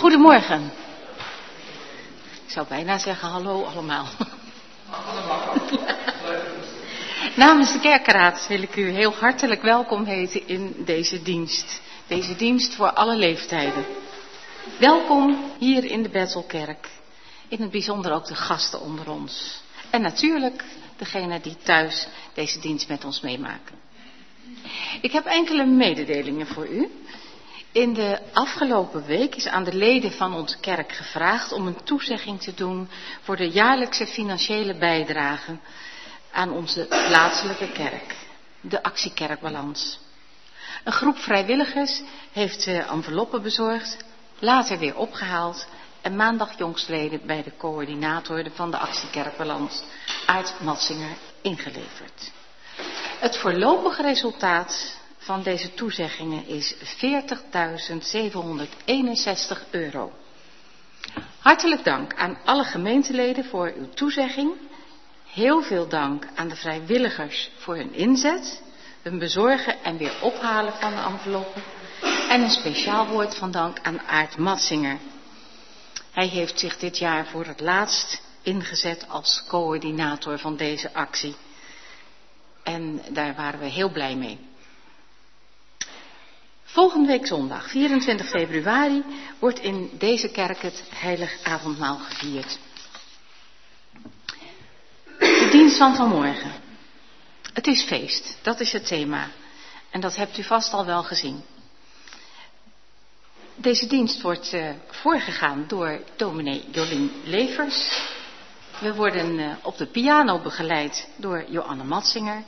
Goedemorgen. Ik zou bijna zeggen hallo allemaal. Namens de kerkenraad wil ik u heel hartelijk welkom heten in deze dienst. Deze dienst voor alle leeftijden. Welkom hier in de Bethelkerk. In het bijzonder ook de gasten onder ons. En natuurlijk degenen die thuis deze dienst met ons meemaken. Ik heb enkele mededelingen voor u. In de afgelopen week is aan de leden van onze kerk gevraagd om een toezegging te doen voor de jaarlijkse financiële bijdrage aan onze plaatselijke kerk, de actie Kerkbalans. Een groep vrijwilligers heeft enveloppen bezorgd, later weer opgehaald en maandag jongstleden bij de coördinator van de actie Kerkbalans, Aart Matsinger, ingeleverd. Het voorlopige resultaat van deze toezeggingen is €40.761. Hartelijk dank aan alle gemeenteleden voor uw toezegging. Heel veel dank aan de vrijwilligers voor hun inzet, hun bezorgen en weer ophalen van de enveloppen. En een speciaal woord van dank aan Aart Matsinger. Hij heeft zich dit jaar voor het laatst ingezet als coördinator van deze actie. En daar waren we heel blij mee. Volgende week zondag, 24 februari, wordt in deze kerk het Heilig Avondmaal gevierd. De dienst van vanmorgen. Het is feest, dat is het thema. En dat hebt u vast al wel gezien. Deze dienst wordt voorgegaan door dominee Jolien Levers. We worden op de piano begeleid door Joanne Matsinger.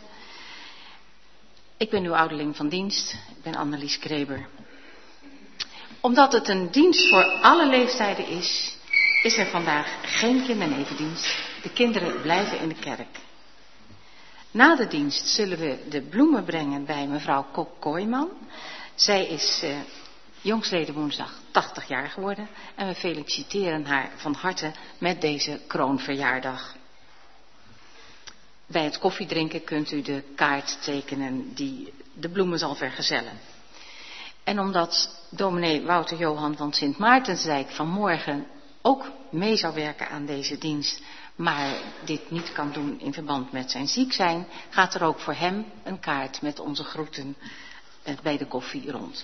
Ik ben uw ouderling van dienst, ik ben Annelies Kreber. Omdat het een dienst voor alle leeftijden is er vandaag geen kindernevendienst. De kinderen blijven in de kerk. Na de dienst zullen we de bloemen brengen bij mevrouw Kok Kooijman. Zij is jongstleden woensdag 80 jaar geworden en we feliciteren haar van harte met deze kroonverjaardag. Bij het koffiedrinken kunt u de kaart tekenen die de bloemen zal vergezellen. En omdat dominee Wouter Johan van Sint Maartensdijk vanmorgen ook mee zou werken aan deze dienst, maar dit niet kan doen in verband met zijn ziek zijn, gaat er ook voor hem een kaart met onze groeten bij de koffie rond.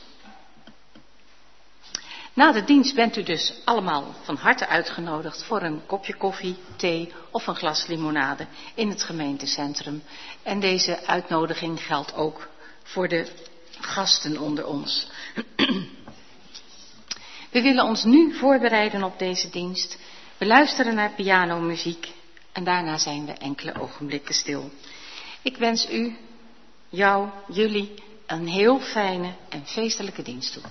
Na de dienst bent u dus allemaal van harte uitgenodigd voor een kopje koffie, thee of een glas limonade in het gemeentecentrum. En deze uitnodiging geldt ook voor de gasten onder ons. We willen ons nu voorbereiden op deze dienst. We luisteren naar pianomuziek en daarna zijn we enkele ogenblikken stil. Ik wens u, jou, jullie een heel fijne en feestelijke dienst toe.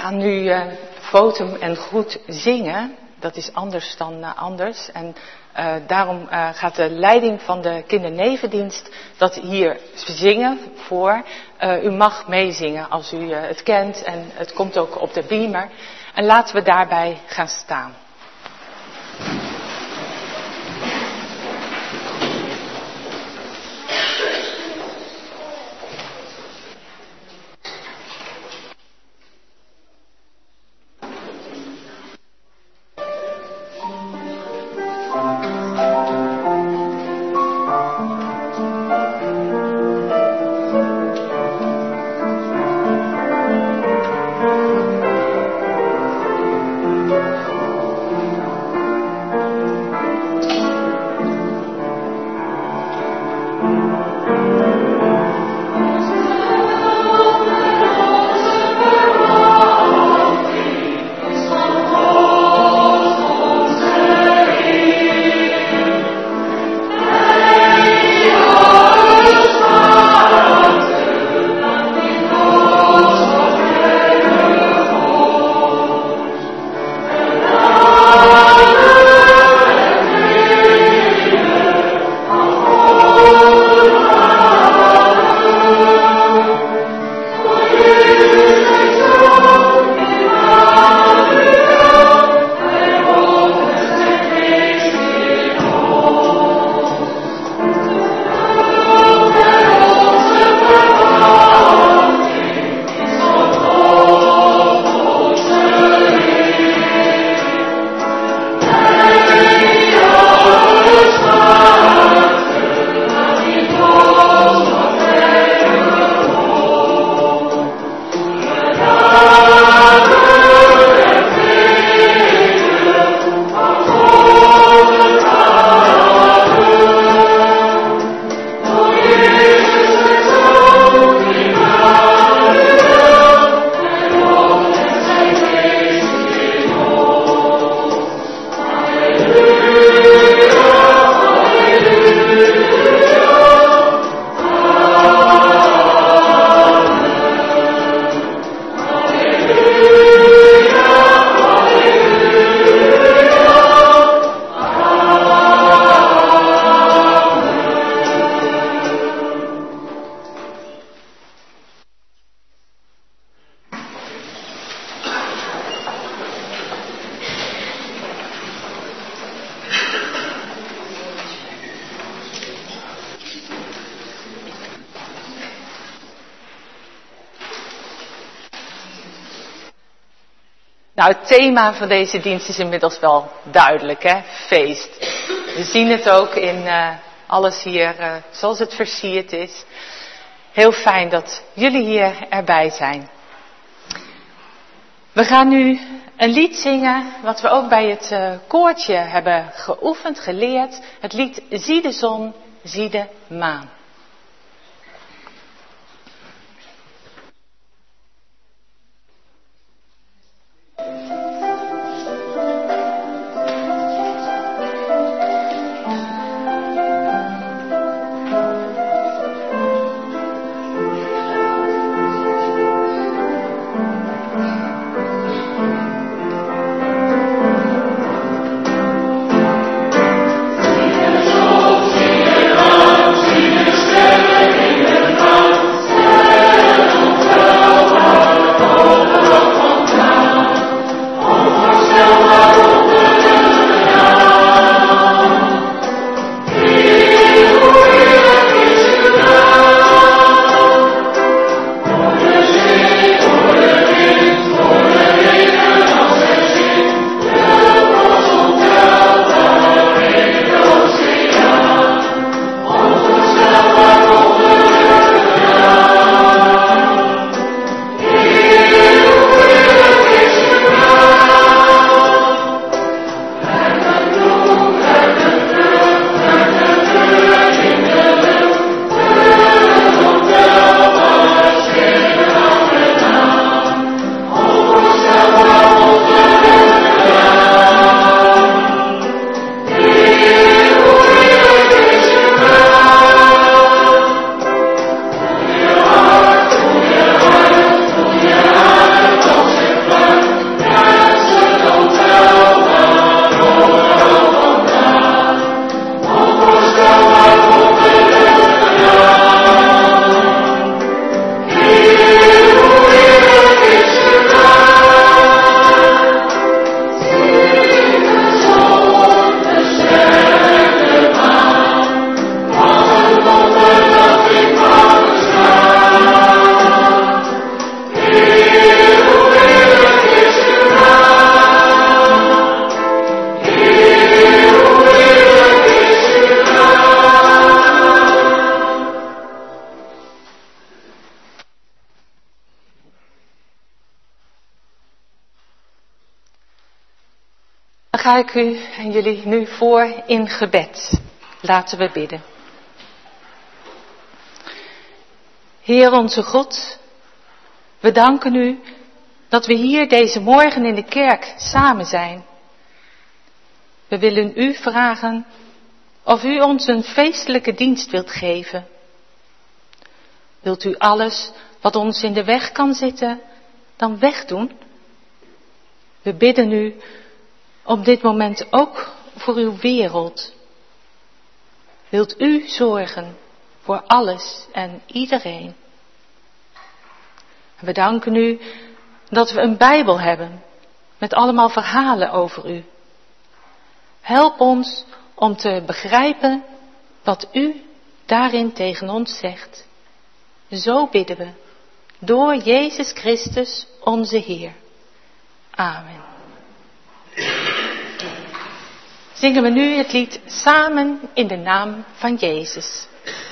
gaan nu Votum en Groet zingen. Dat is anders dan anders. En daarom gaat de leiding van de kindernevendienst dat hier zingen voor. U mag meezingen als u het kent en het komt ook op de beamer. En laten we daarbij gaan staan. Nou, het thema van deze dienst is inmiddels wel duidelijk, hè? Feest. We zien het ook in alles hier zoals het versierd is. Heel fijn dat jullie hier erbij zijn. We gaan nu een lied zingen wat we ook bij het koortje hebben geoefend, geleerd. Het lied Zie de zon, zie de maan. Zie de ga ik u en jullie nu voor in gebed. Laten we bidden. Heer onze God, we danken u dat we hier deze morgen in de kerk samen zijn. We willen u vragen of u ons een feestelijke dienst wilt geven. Wilt u alles wat ons in de weg kan zitten, dan wegdoen? We bidden u op dit moment ook voor uw wereld. Wilt u zorgen voor alles en iedereen? We danken u dat we een Bijbel hebben met allemaal verhalen over u. Help ons om te begrijpen wat u daarin tegen ons zegt. Zo bidden we, door Jezus Christus onze Heer. Amen. Zingen we nu het lied samen in de naam van Jezus.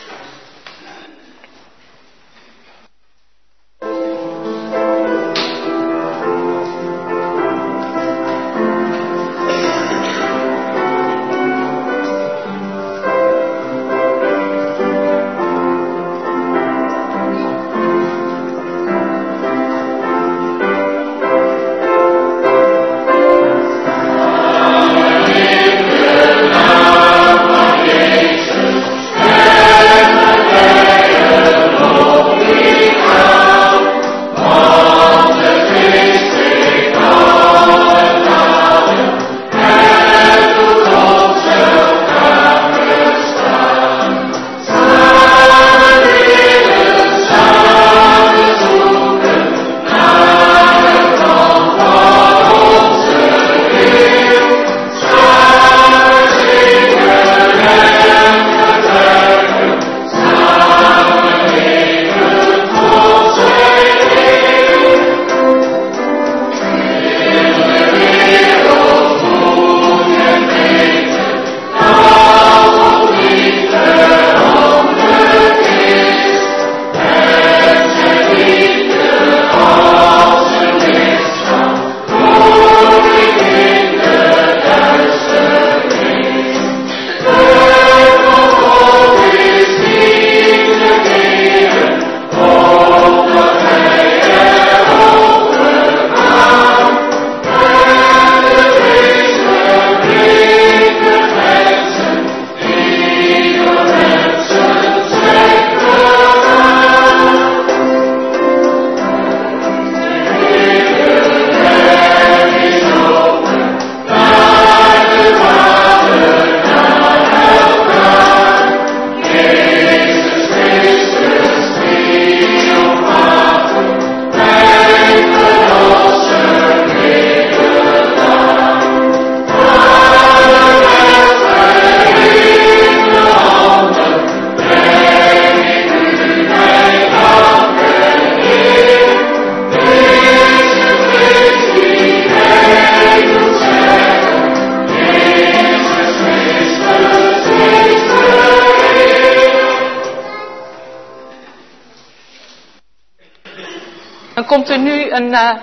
Dan komt er nu een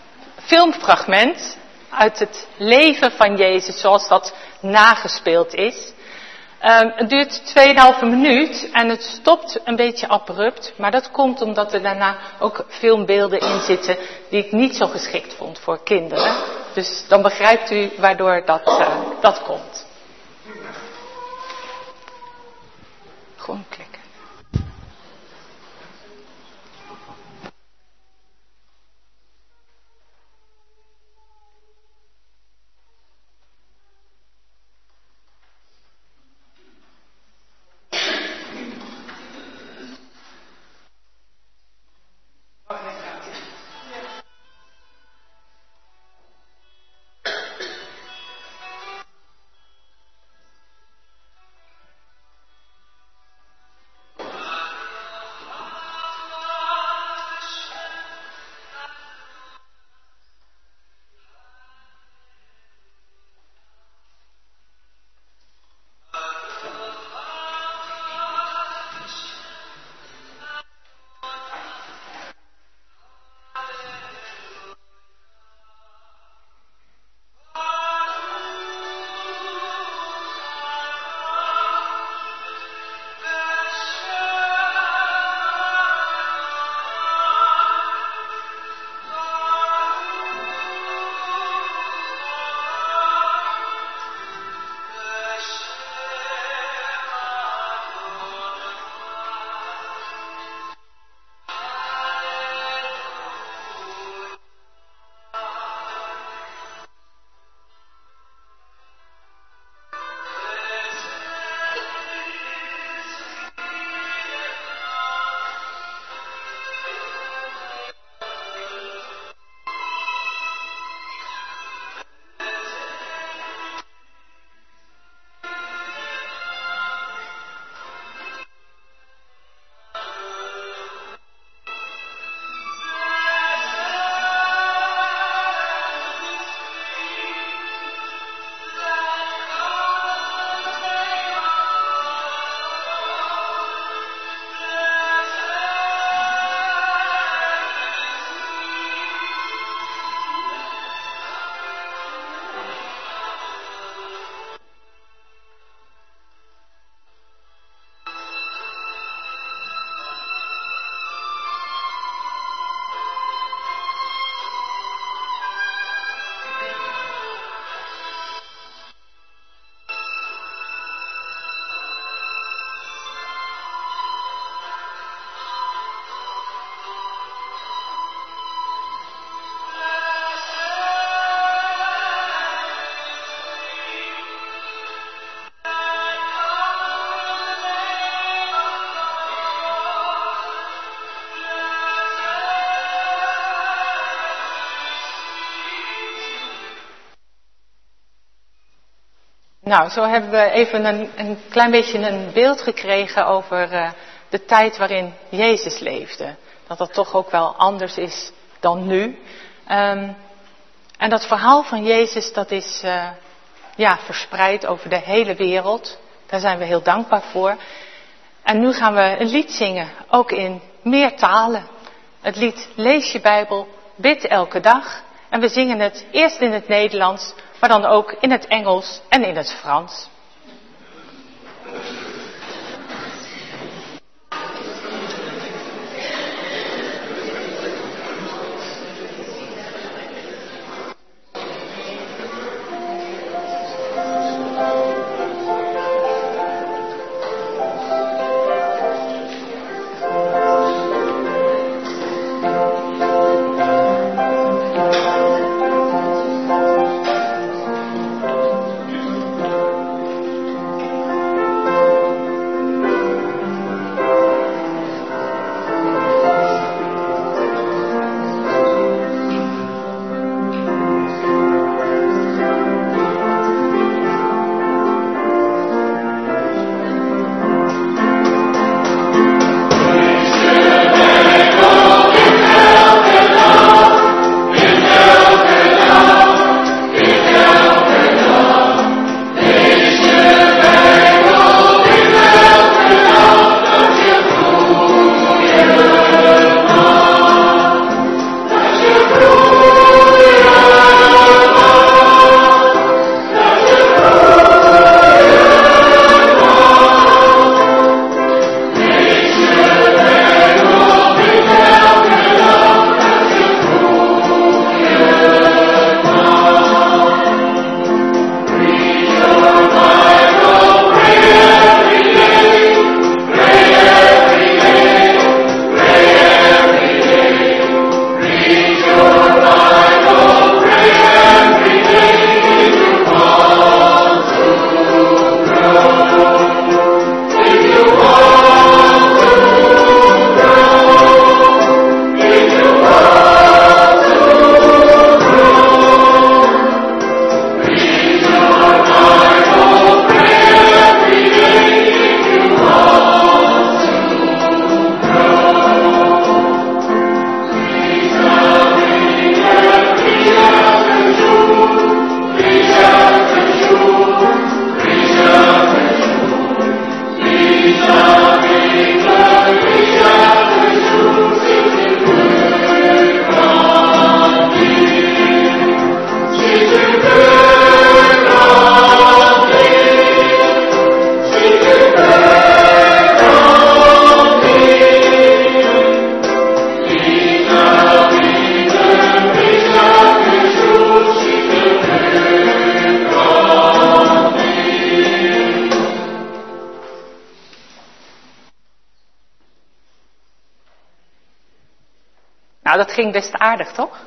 filmfragment uit het leven van Jezus zoals dat nagespeeld is. Het duurt 2,5 minuut en het stopt een beetje abrupt. Maar dat komt omdat er daarna ook filmbeelden in zitten die ik niet zo geschikt vond voor kinderen. Dus dan begrijpt u waardoor dat komt. Gewoon klikken. Nou, zo hebben we even een klein beetje een beeld gekregen over de tijd waarin Jezus leefde. Dat dat toch ook wel anders is dan nu. En dat verhaal van Jezus, dat is verspreid over de hele wereld. Daar zijn we heel dankbaar voor. En nu gaan we een lied zingen, ook in meer talen. Het lied Lees je Bijbel, bid elke dag. En we zingen het eerst in het Nederlands, maar dan ook in het Engels en in het Frans. Nou, dat ging best aardig, toch?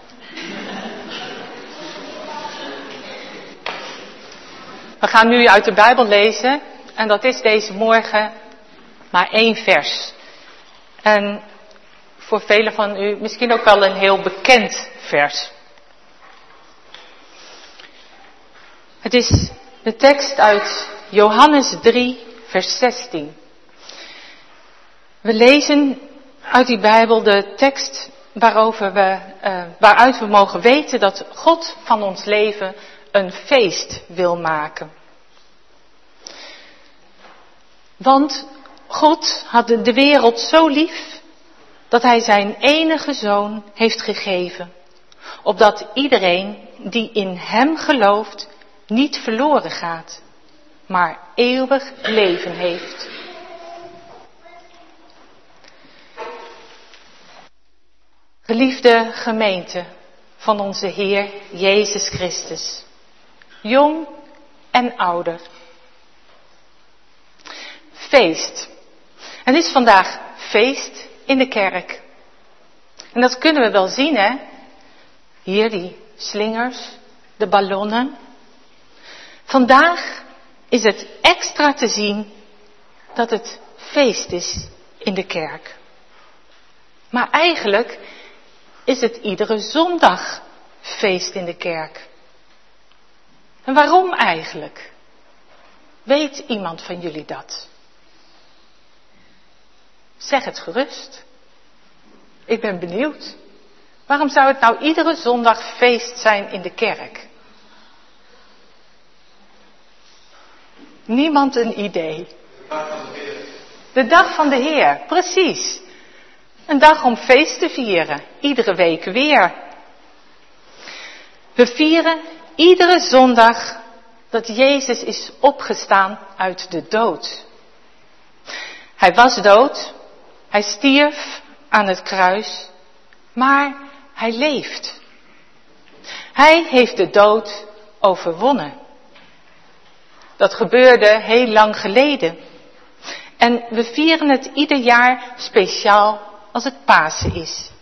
We gaan nu uit de Bijbel lezen en dat is deze morgen maar 1 vers. En voor velen van u misschien ook wel een heel bekend vers. Het is de tekst uit Johannes 3, vers 16. We lezen uit die Bijbel de tekst waaruit we mogen weten dat God van ons leven een feest wil maken. Want God had de wereld zo lief dat hij zijn enige zoon heeft gegeven, opdat iedereen die in hem gelooft niet verloren gaat, maar eeuwig leven heeft. Geliefde gemeente van onze Heer Jezus Christus, jong en ouder. Feest. Het is vandaag feest in de kerk. En dat kunnen we wel zien, hè? Hier die slingers, de ballonnen. Vandaag is het extra te zien dat het feest is in de kerk. Maar eigenlijk is het iedere zondag feest in de kerk. En waarom eigenlijk? Weet iemand van jullie dat? Zeg het gerust. Ik ben benieuwd. Waarom zou het nou iedere zondag feest zijn in de kerk? Niemand een idee. De dag van de Heer, precies. Een dag om feest te vieren, iedere week weer. We vieren iedere zondag dat Jezus is opgestaan uit de dood. Hij was dood, hij stierf aan het kruis, maar hij leeft. Hij heeft de dood overwonnen. Dat gebeurde heel lang geleden. En we vieren het ieder jaar speciaal als het Pasen is.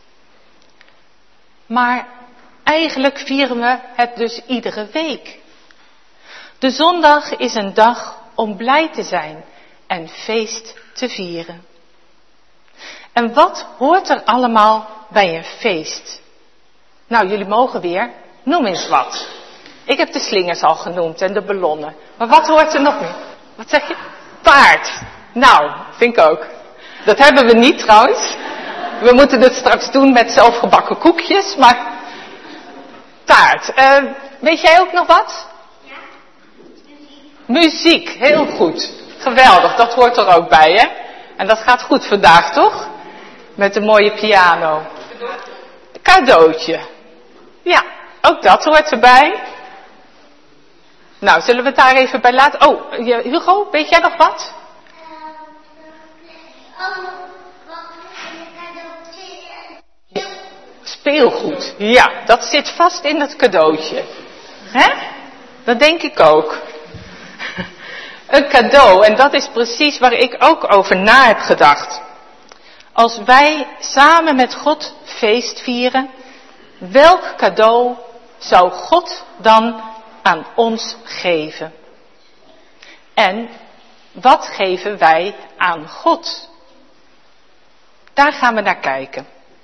Maar eigenlijk vieren we het dus iedere week. De zondag is een dag om blij te zijn en feest te vieren. En wat hoort er allemaal bij een feest? Nou, jullie mogen weer. Noem eens wat. Ik heb de slingers al genoemd en de ballonnen. Maar wat hoort er nog meer? Wat zeg je? Paard. Nou, vind ik ook. Dat hebben we niet trouwens. We moeten het straks doen met zelfgebakken koekjes, maar taart. Weet jij ook nog wat? Ja. Muziek, heel goed. Geweldig, dat hoort er ook bij, hè? En dat gaat goed vandaag, toch? Met een mooie piano. Cadeautje. Ja, ook dat hoort erbij. Nou, zullen we het daar even bij laten? Oh, Hugo, weet jij nog wat? Speelgoed. Ja, dat zit vast in het cadeautje. Hè? Dat denk ik ook. Een cadeau, en dat is precies waar ik ook over na heb gedacht. Als wij samen met God feest vieren, welk cadeau zou God dan aan ons geven? En wat geven wij aan God? Daar gaan we naar kijken.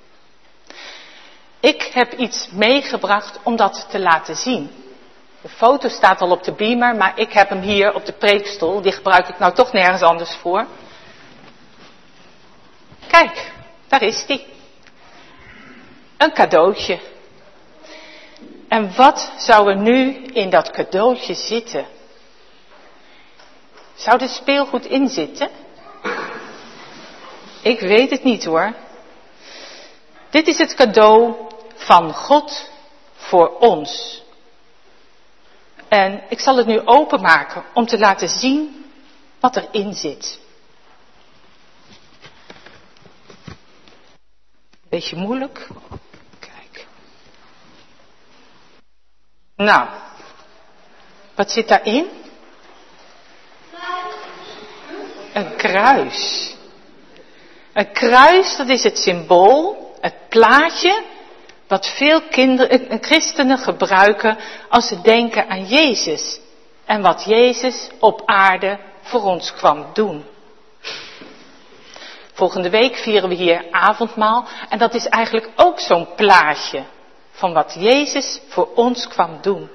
Ik heb iets meegebracht om dat te laten zien. De foto staat al op de beamer, maar ik heb hem hier op de preekstoel. Die gebruik ik nou toch nergens anders voor. Kijk, daar is die. Een cadeautje. En wat zou er nu in dat cadeautje zitten? Zou er speelgoed in zitten? Ik weet het niet hoor. Dit is het cadeau van God voor ons. En ik zal het nu openmaken om te laten zien wat erin zit. Beetje moeilijk. Kijk. Nou, wat zit daarin? Een kruis. Een kruis, dat is het symbool, het plaatje, wat veel christenen gebruiken als ze denken aan Jezus. En wat Jezus op aarde voor ons kwam doen. Volgende week vieren we hier avondmaal. En dat is eigenlijk ook zo'n plaatje van wat Jezus voor ons kwam doen.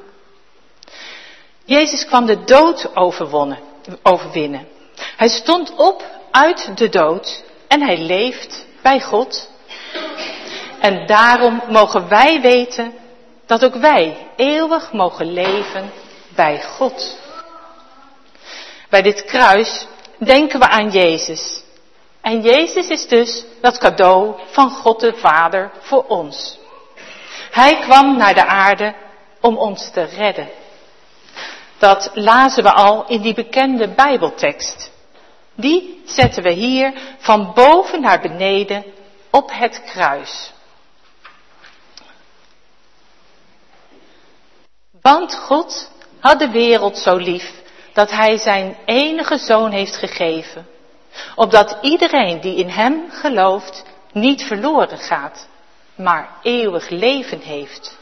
Jezus kwam de dood overwinnen. Hij stond op uit de dood en hij leeft bij God. En daarom mogen wij weten dat ook wij eeuwig mogen leven bij God. Bij dit kruis denken we aan Jezus. En Jezus is dus dat cadeau van God de Vader voor ons. Hij kwam naar de aarde om ons te redden. Dat lazen we al in die bekende Bijbeltekst. Die zetten we hier van boven naar beneden op het kruis. Want God had de wereld zo lief dat hij zijn enige zoon heeft gegeven. Opdat iedereen die in hem gelooft niet verloren gaat, maar eeuwig leven heeft.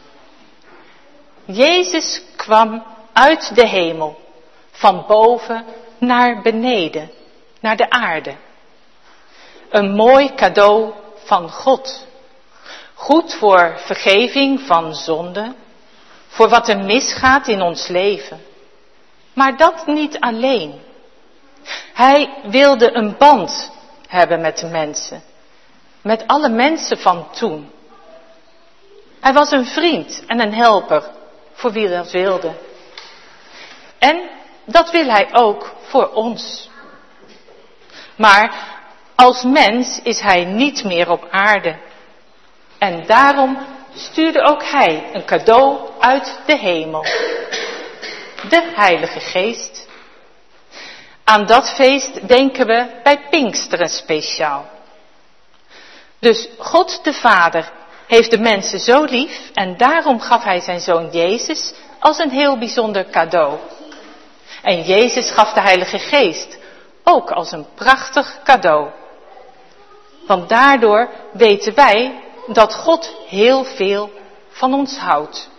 Jezus kwam uit de hemel, van boven naar beneden, naar de aarde. Een mooi cadeau van God. Goed voor vergeving van zonde, voor wat er misgaat in ons leven. Maar dat niet alleen. Hij wilde een band hebben met de mensen. Met alle mensen van toen. Hij was een vriend en een helper voor wie dat wilde. En dat wil hij ook voor ons. Maar als mens is hij niet meer op aarde. En daarom stuurde ook hij een cadeau uit de hemel. De Heilige Geest. Aan dat feest denken we bij Pinksteren speciaal. Dus God de Vader heeft de mensen zo lief en daarom gaf hij zijn zoon Jezus als een heel bijzonder cadeau. En Jezus gaf de Heilige Geest ook als een prachtig cadeau. Want daardoor weten wij dat God heel veel van ons houdt.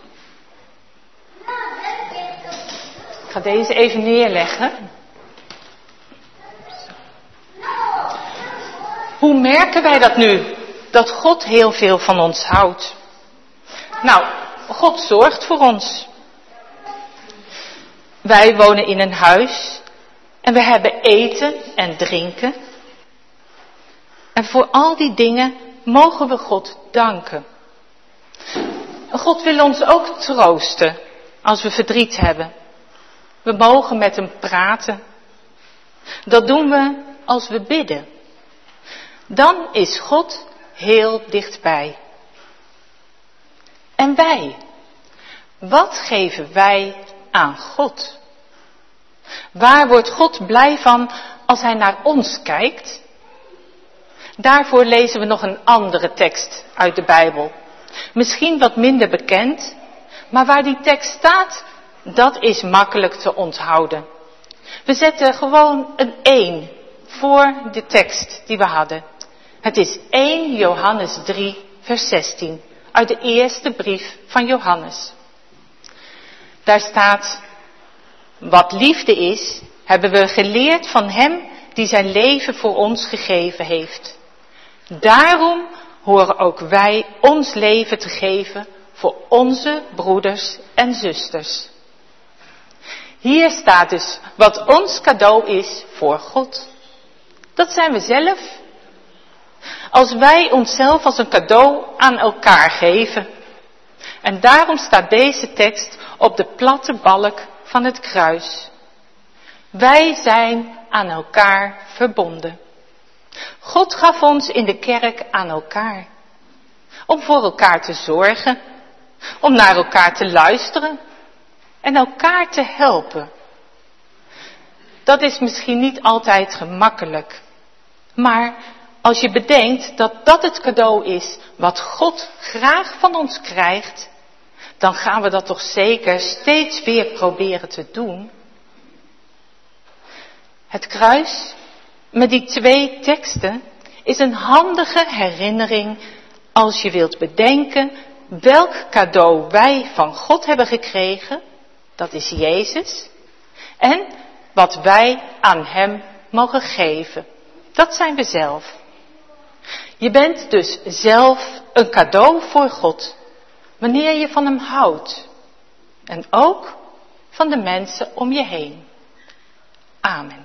Ik ga deze even neerleggen. Hoe merken wij dat nu? Dat God heel veel van ons houdt. Nou, God zorgt voor ons. Wij wonen in een huis en we hebben eten en drinken. En voor al die dingen mogen we God danken. God wil ons ook troosten als we verdriet hebben. We mogen met hem praten. Dat doen we als we bidden. Dan is God heel dichtbij. En wij? Wat geven wij aan God? Waar wordt God blij van als hij naar ons kijkt? Daarvoor lezen we nog een andere tekst uit de Bijbel. Misschien wat minder bekend, maar waar die tekst staat, dat is makkelijk te onthouden. We zetten gewoon een 1 voor de tekst die we hadden. Het is 1 Johannes 3, vers 16, uit de eerste brief van Johannes. Daar staat, wat liefde is, hebben we geleerd van hem die zijn leven voor ons gegeven heeft. Daarom horen ook wij ons leven te geven voor onze broeders en zusters. Hier staat dus wat ons cadeau is voor God. Dat zijn we zelf. Als wij onszelf als een cadeau aan elkaar geven. En daarom staat deze tekst op de platte balk van het kruis. Wij zijn aan elkaar verbonden. God gaf ons in de kerk aan elkaar. Om voor elkaar te zorgen. Om naar elkaar te luisteren. En elkaar te helpen. Dat is misschien niet altijd gemakkelijk. Maar als je bedenkt dat dat het cadeau is wat God graag van ons krijgt, dan gaan we dat toch zeker steeds weer proberen te doen. Het kruis met die 2 teksten is een handige herinnering als je wilt bedenken welk cadeau wij van God hebben gekregen, dat is Jezus, en wat wij aan hem mogen geven. Dat zijn we zelf. Je bent dus zelf een cadeau voor God, wanneer je van hem houdt. En ook van de mensen om je heen. Amen.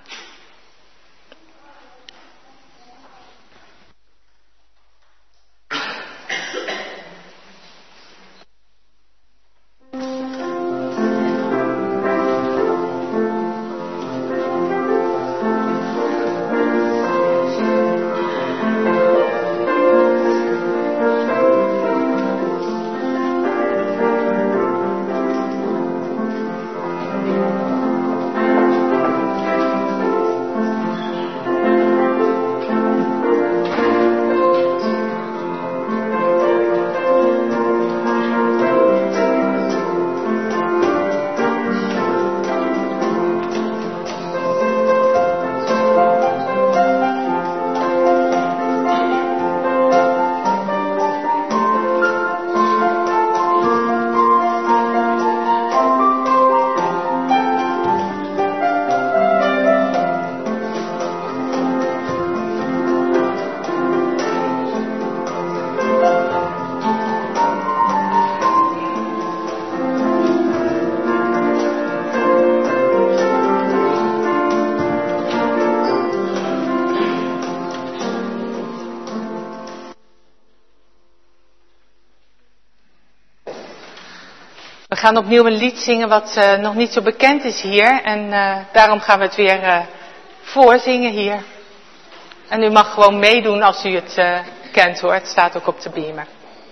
gaan opnieuw een lied zingen wat nog niet zo bekend is hier. En daarom gaan we het weer voorzingen hier. En u mag gewoon meedoen als u het kent hoor. Het staat ook op de beamer.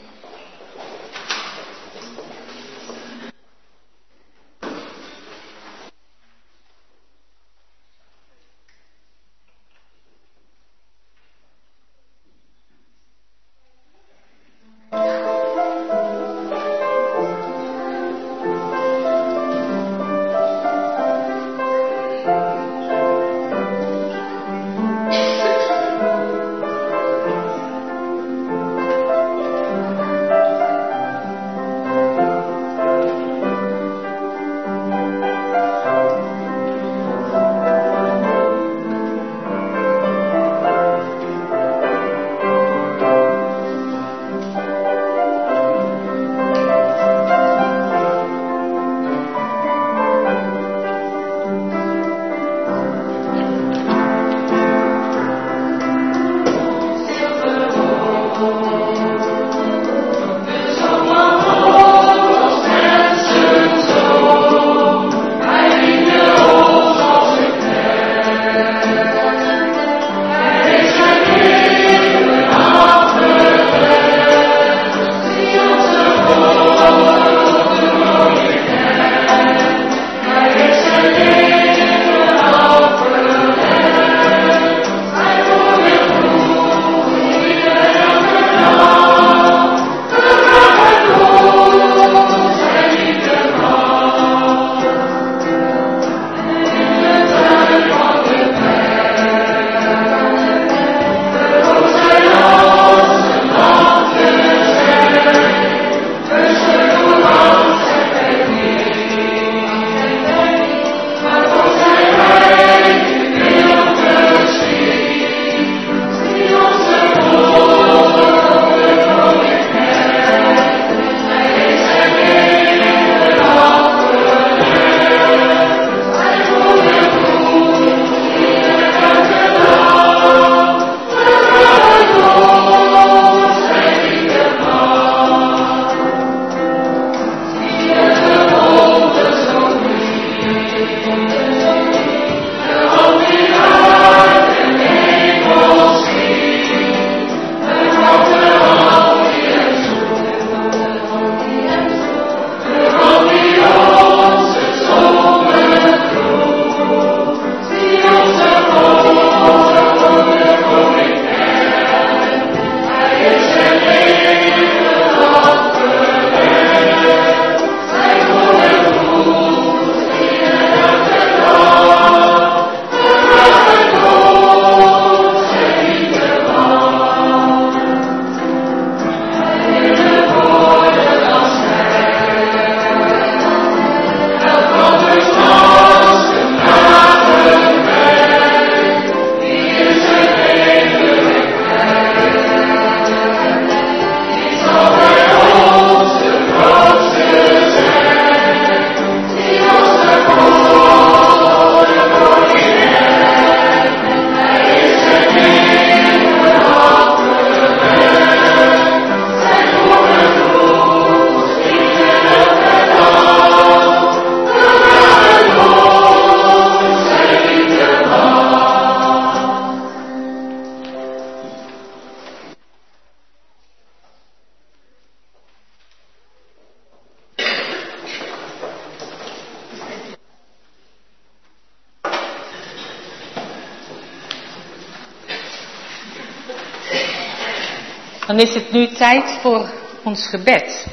Dan is het nu tijd voor ons gebed.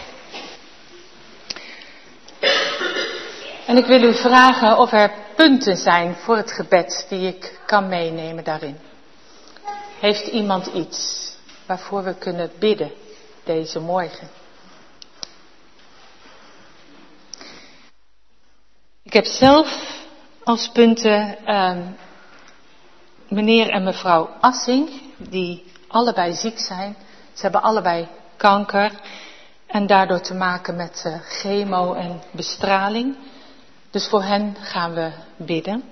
En ik wil u vragen of er punten zijn voor het gebed die ik kan meenemen daarin. Heeft iemand iets waarvoor we kunnen bidden deze morgen? Ik heb zelf als punten meneer en mevrouw Assing, die allebei ziek zijn. Ze hebben allebei kanker en daardoor te maken met chemo en bestraling. Dus voor hen gaan we bidden.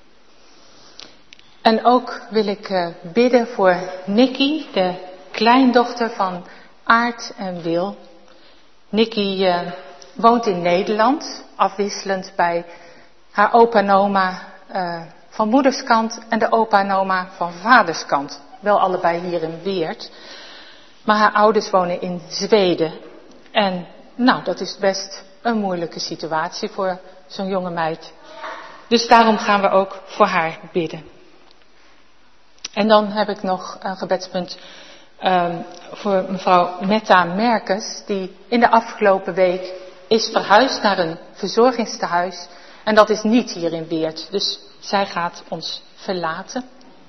En ook wil ik bidden voor Nicky, de kleindochter van Aart en Wil. Nicky woont in Nederland, afwisselend bij haar opa en oma van moederskant en de opa en oma van vaderskant. Wel allebei hier in Weert. Maar haar ouders wonen in Zweden. En dat is best een moeilijke situatie voor zo'n jonge meid. Dus daarom gaan we ook voor haar bidden. En dan heb ik nog een gebedspunt voor mevrouw Metta Merkes, die in de afgelopen week is verhuisd naar een verzorgingstehuis. En dat is niet hier in Weert, dus zij gaat ons verlaten.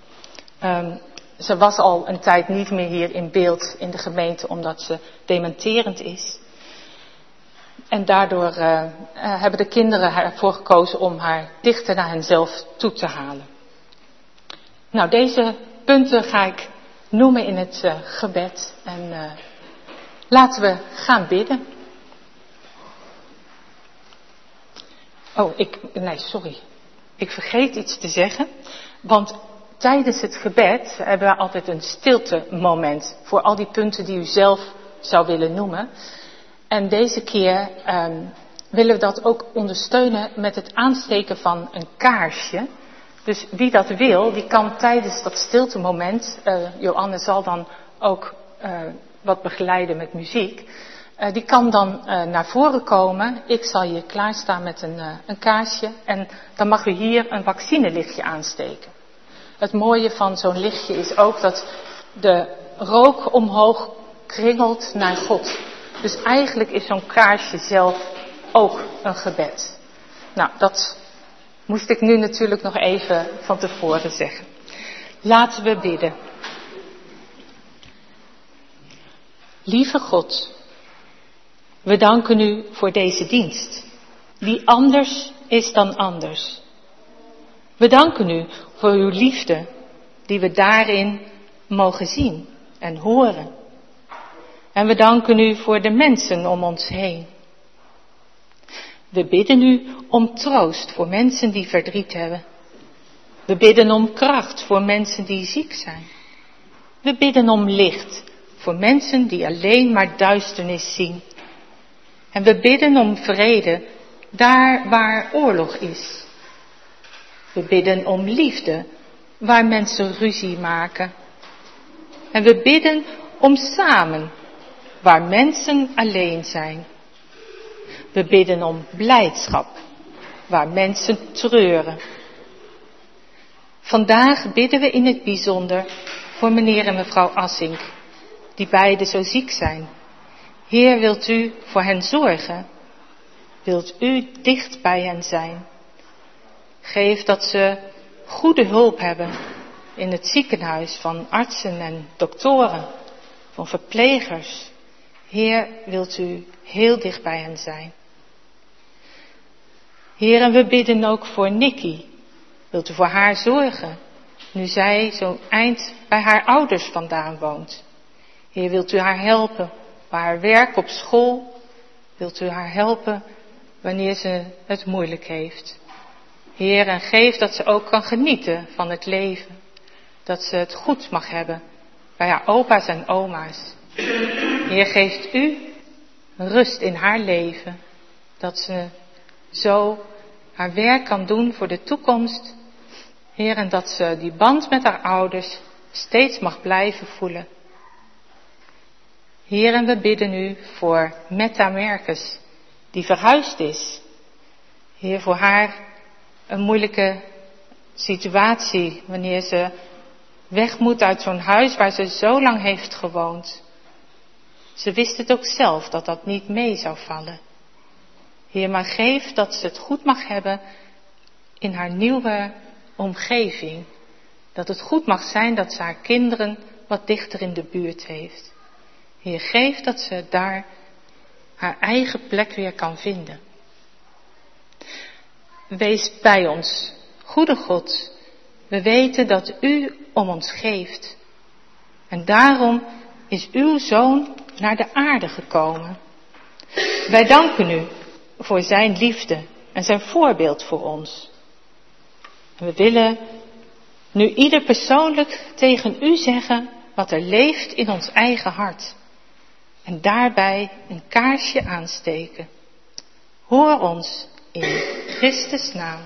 Ze was al een tijd niet meer hier in beeld in de gemeente, omdat ze dementerend is. En daardoor hebben de kinderen ervoor gekozen om haar dichter naar henzelf toe te halen. Deze punten ga ik noemen in het gebed. En laten we gaan bidden. Ik vergeet iets te zeggen. Want tijdens het gebed hebben we altijd een stilte moment voor al die punten die u zelf zou willen noemen. En deze keer willen we dat ook ondersteunen met het aansteken van een kaarsje. Dus wie dat wil, die kan tijdens dat stilte moment, Joanne zal dan ook wat begeleiden met muziek. Die kan dan naar voren komen. Ik zal hier klaarstaan met een kaarsje. En dan mag u hier een vaccinelichtje aansteken. Het mooie van zo'n lichtje is ook dat de rook omhoog kringelt naar God. Dus eigenlijk is zo'n kaarsje zelf ook een gebed. Dat moest ik nu natuurlijk nog even van tevoren zeggen. Laten we bidden. Lieve God, we danken u voor deze dienst, die anders is dan anders. We danken u voor uw liefde, die we daarin mogen zien en horen. En we danken u voor de mensen om ons heen. We bidden u om troost voor mensen die verdriet hebben. We bidden om kracht voor mensen die ziek zijn. We bidden om licht voor mensen die alleen maar duisternis zien. En we bidden om vrede daar waar oorlog is. We bidden om liefde waar mensen ruzie maken. En we bidden om samen waar mensen alleen zijn. We bidden om blijdschap waar mensen treuren. Vandaag bidden we in het bijzonder voor meneer en mevrouw Assink, die beiden zo ziek zijn. Heer, wilt u voor hen zorgen? Wilt u dicht bij hen zijn? Geef dat ze goede hulp hebben in het ziekenhuis van artsen en doktoren, van verplegers. Heer, wilt u heel dicht bij hen zijn? Heer, en we bidden ook voor Nikki. Wilt u voor haar zorgen, nu zij zo'n eind bij haar ouders vandaan woont? Heer, wilt u haar helpen bij haar werk op school? Wilt u haar helpen wanneer ze het moeilijk heeft? Heer, en geef dat ze ook kan genieten van het leven. Dat ze het goed mag hebben bij haar opa's en oma's. Heer, geeft u rust in haar leven. Dat ze zo haar werk kan doen voor de toekomst. Heer, en dat ze die band met haar ouders steeds mag blijven voelen. Heer, en we bidden u voor Metta Merkes, die verhuisd is. Heer, voor haar een moeilijke situatie wanneer ze weg moet uit zo'n huis waar ze zo lang heeft gewoond. Ze wist het ook zelf dat dat niet mee zou vallen. Heer, maar geef dat ze het goed mag hebben in haar nieuwe omgeving. Dat het goed mag zijn dat ze haar kinderen wat dichter in de buurt heeft. Heer, geef dat ze daar haar eigen plek weer kan vinden. Wees bij ons, goede God. We weten dat u om ons geeft. En daarom is uw Zoon naar de aarde gekomen. Wij danken u voor zijn liefde en zijn voorbeeld voor ons. En we willen nu ieder persoonlijk tegen u zeggen wat er leeft in ons eigen hart. En daarbij een kaarsje aansteken. Hoor ons in Christus' naam.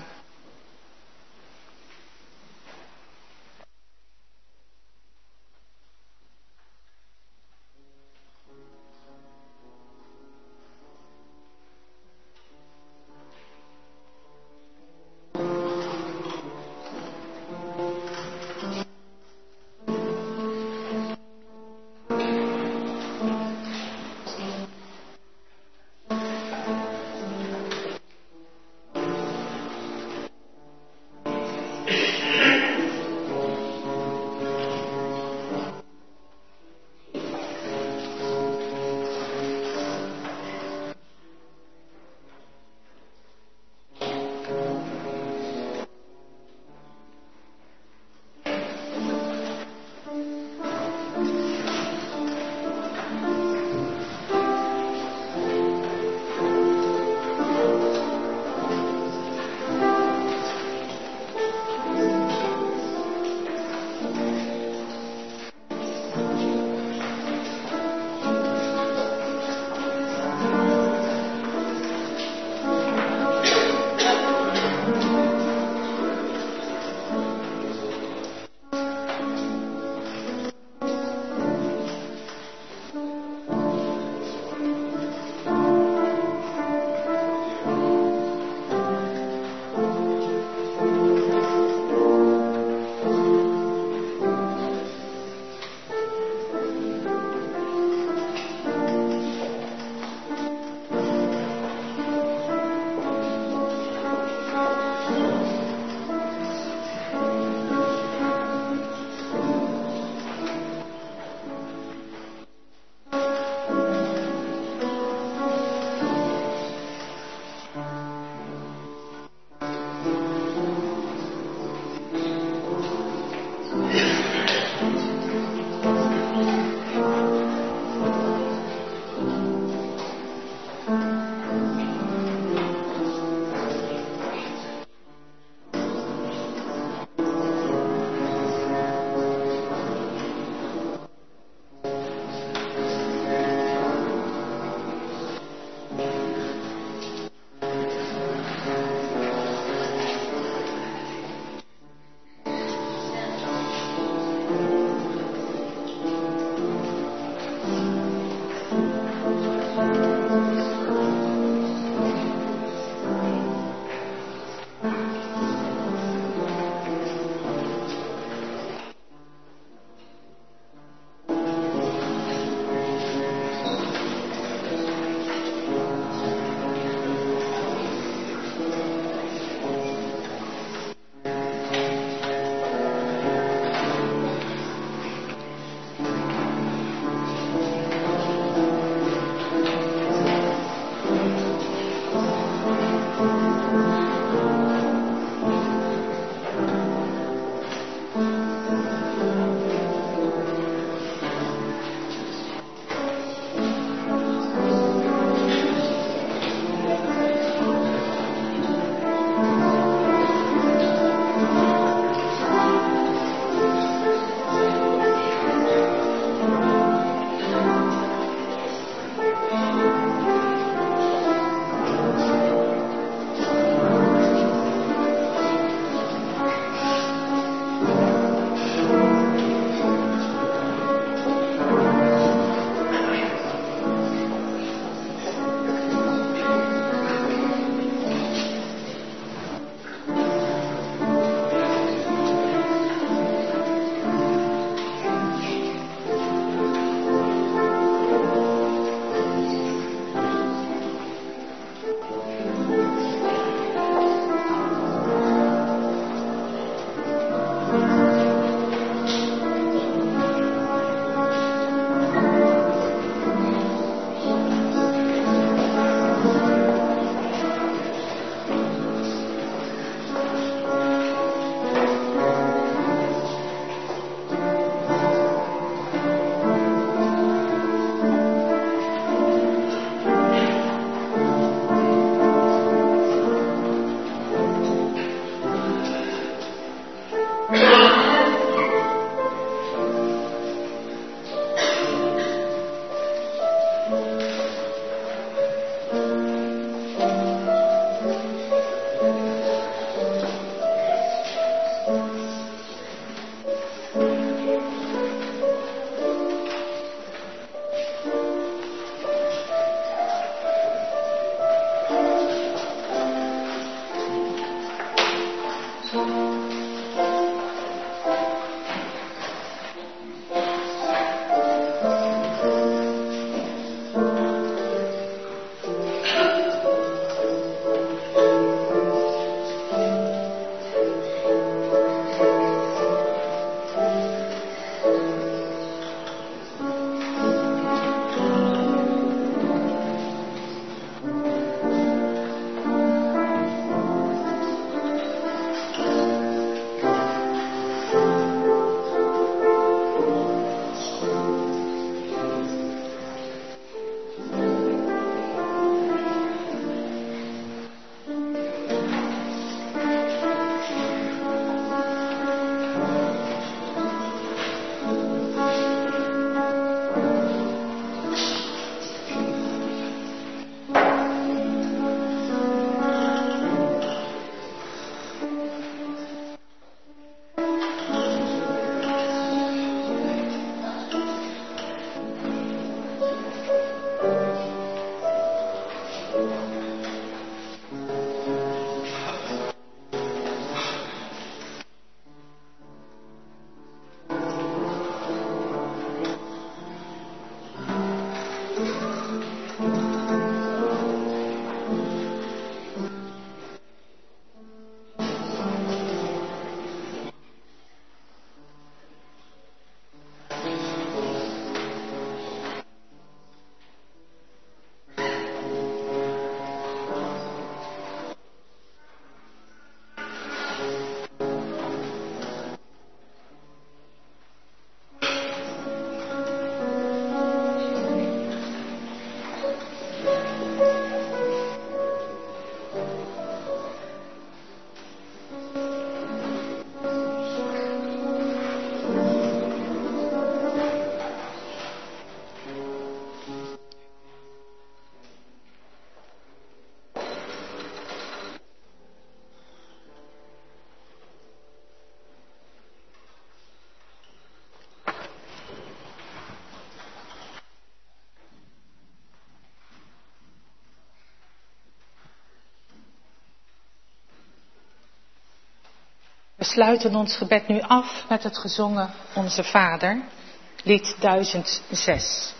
We sluiten ons gebed nu af met het gezongen Onze Vader, lied 1006.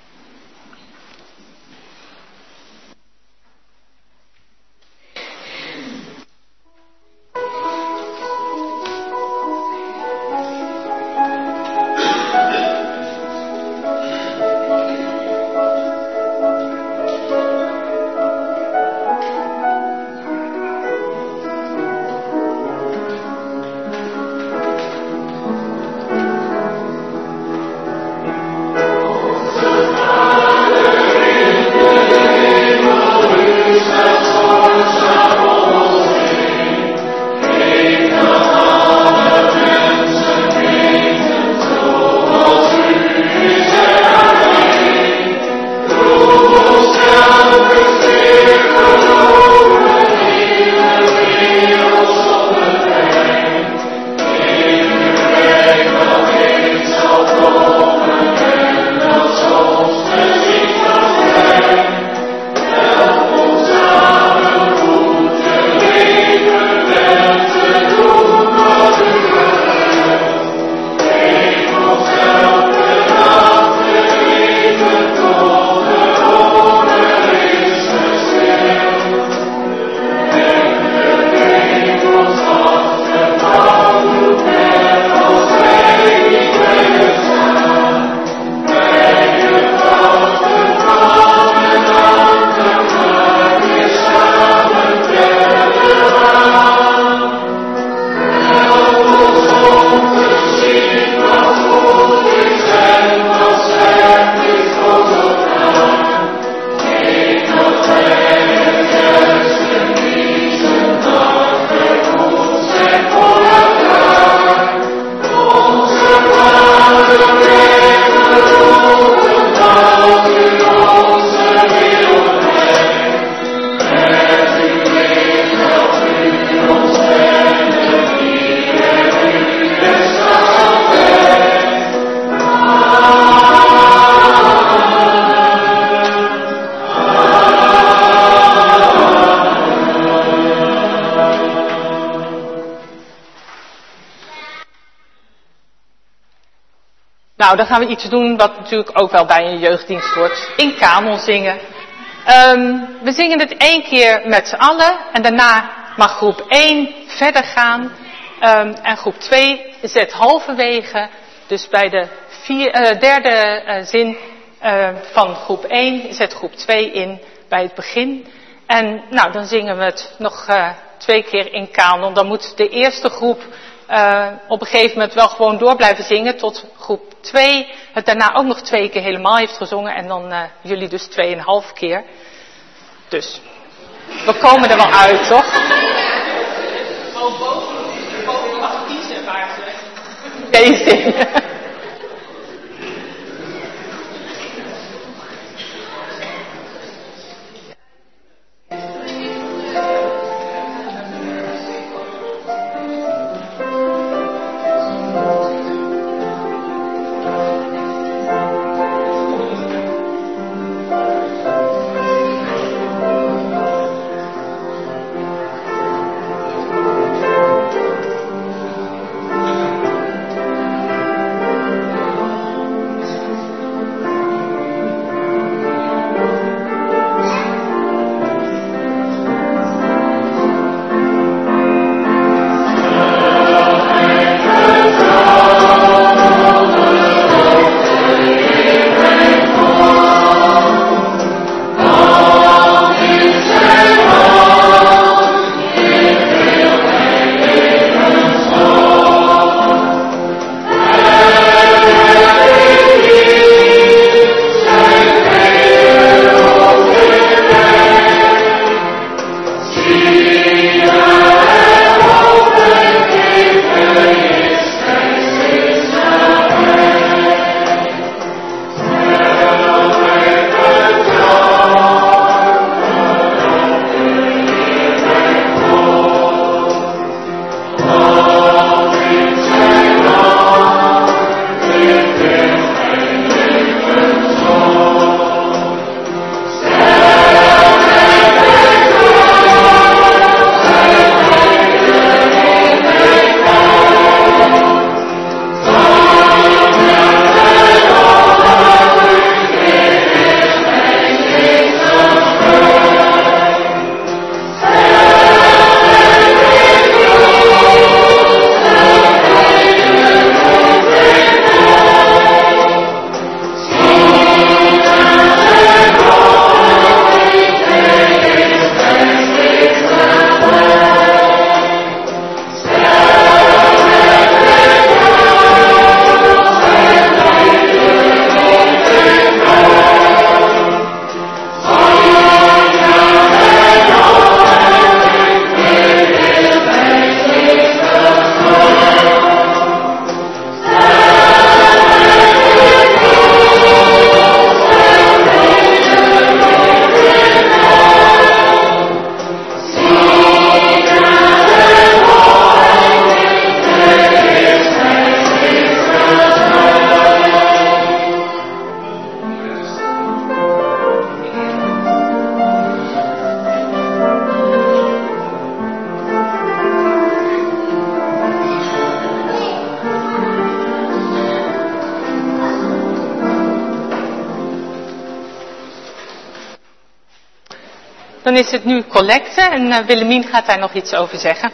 Nou, dan gaan we iets doen wat natuurlijk ook wel bij een jeugddienst hoort. In kanon zingen. We zingen het 1 keer met z'n allen. En daarna mag groep 1 verder gaan. En groep 2 zet halverwege. Dus bij de derde zin van groep 1 zet groep 2 in bij het begin. En nou, dan zingen we het nog 2 keer in kanon. Dan moet de eerste groep op een gegeven moment wel gewoon door blijven zingen tot groep 2 het daarna ook nog 2 keer helemaal heeft gezongen en dan jullie dus 2,5 keer. Dus, we komen er wel uit, toch? Boven mag kiezen waar ze deze zingen. Dan is het nu collecte en Willemien gaat daar nog iets over zeggen.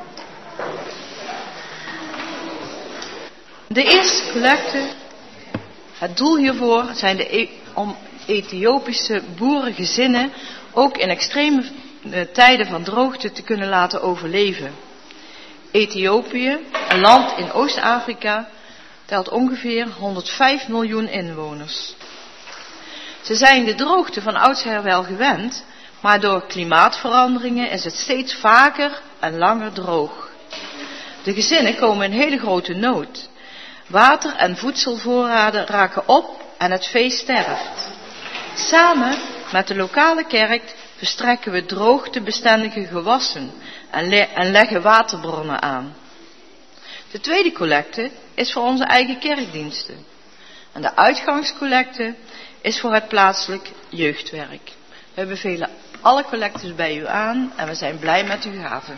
De eerste collecte, het doel hiervoor zijn om Ethiopische boerengezinnen ook in extreme tijden van droogte te kunnen laten overleven. Ethiopië, een land in Oost-Afrika, telt ongeveer 105 miljoen inwoners. Ze zijn de droogte van oudsher wel gewend, maar door klimaatveranderingen is het steeds vaker en langer droog. De gezinnen komen in hele grote nood. Water- en voedselvoorraden raken op en het vee sterft. Samen met de lokale kerk verstrekken we droogtebestendige gewassen en leggen waterbronnen aan. De tweede collecte is voor onze eigen kerkdiensten. En de uitgangscollecte is voor het plaatselijk jeugdwerk. We bevelen alle collectes bij u aan en we zijn blij met uw gaven.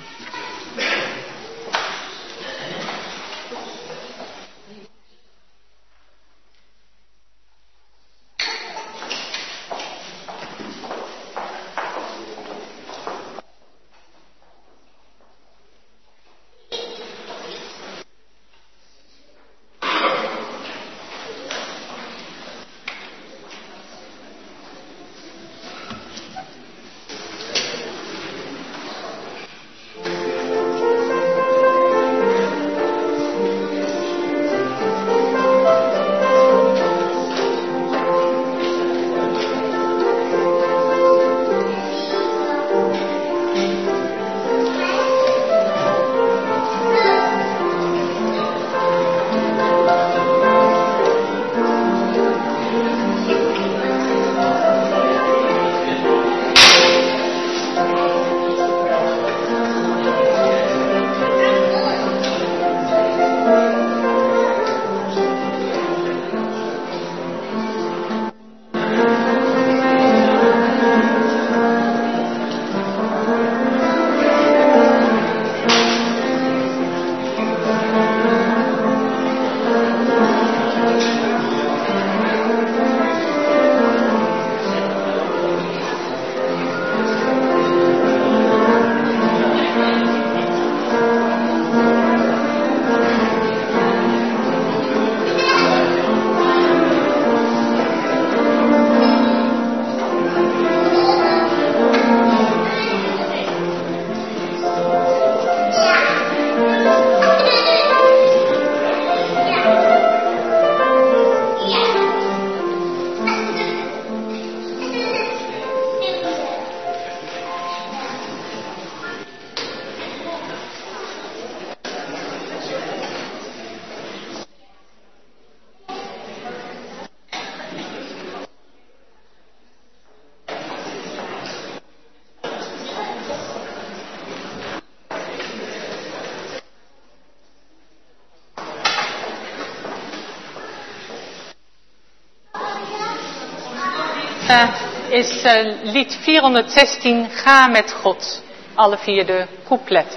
Is lied 416, Ga met God. Alle 4 de coupletten.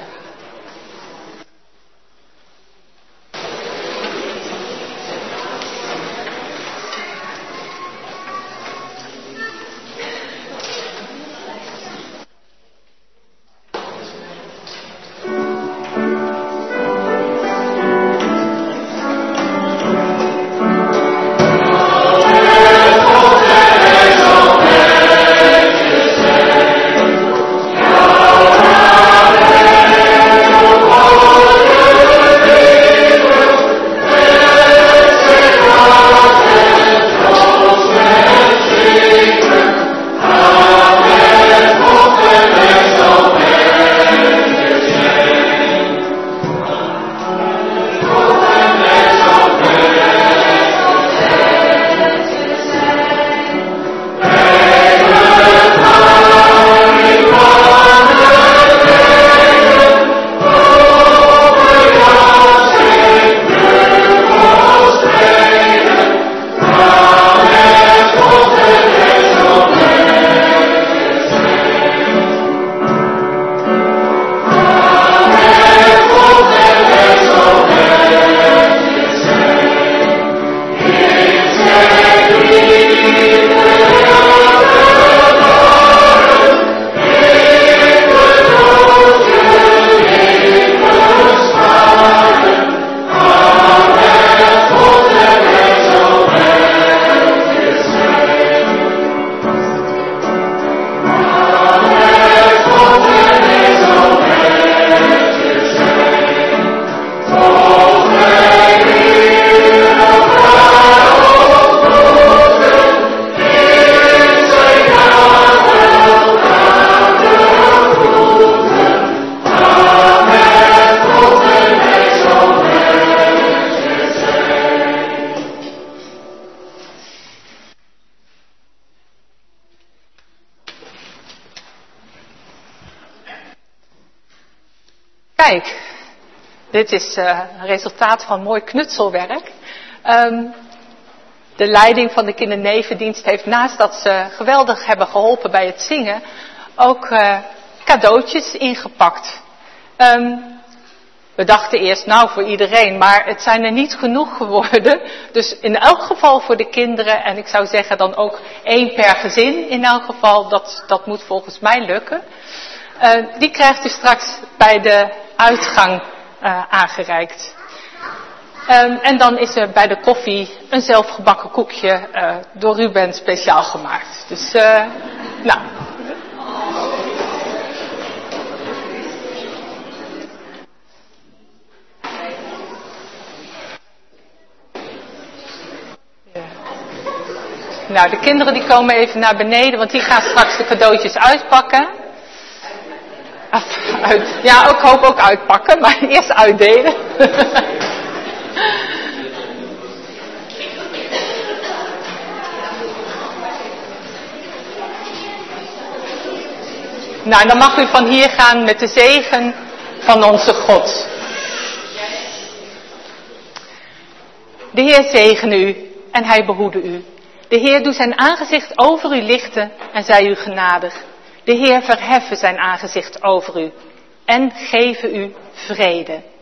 Amen. kijk, dit is een resultaat van mooi knutselwerk. De leiding van de kindernevendienst heeft naast dat ze geweldig hebben geholpen bij het zingen, ook cadeautjes ingepakt. We dachten eerst, nou voor iedereen, maar het zijn er niet genoeg geworden. Dus in elk geval voor de kinderen, en ik zou zeggen dan ook 1 per gezin in elk geval, dat moet volgens mij lukken. Die krijgt u straks bij de uitgang aangereikt. En dan is er bij de koffie een zelfgebakken koekje door Ruben speciaal gemaakt. Dus, nou... Nou, de kinderen die komen even naar beneden, want die gaan straks de cadeautjes uitpakken. Ja, ik hoop ook uitpakken, maar eerst uitdelen. Nou, dan mag u van hier gaan met de zegen van onze God. De Heer zegene u en hij behoede u. De Heer doet zijn aangezicht over u lichten en zij u genadig. De Heer verheffen zijn aangezicht over u en geven u vrede.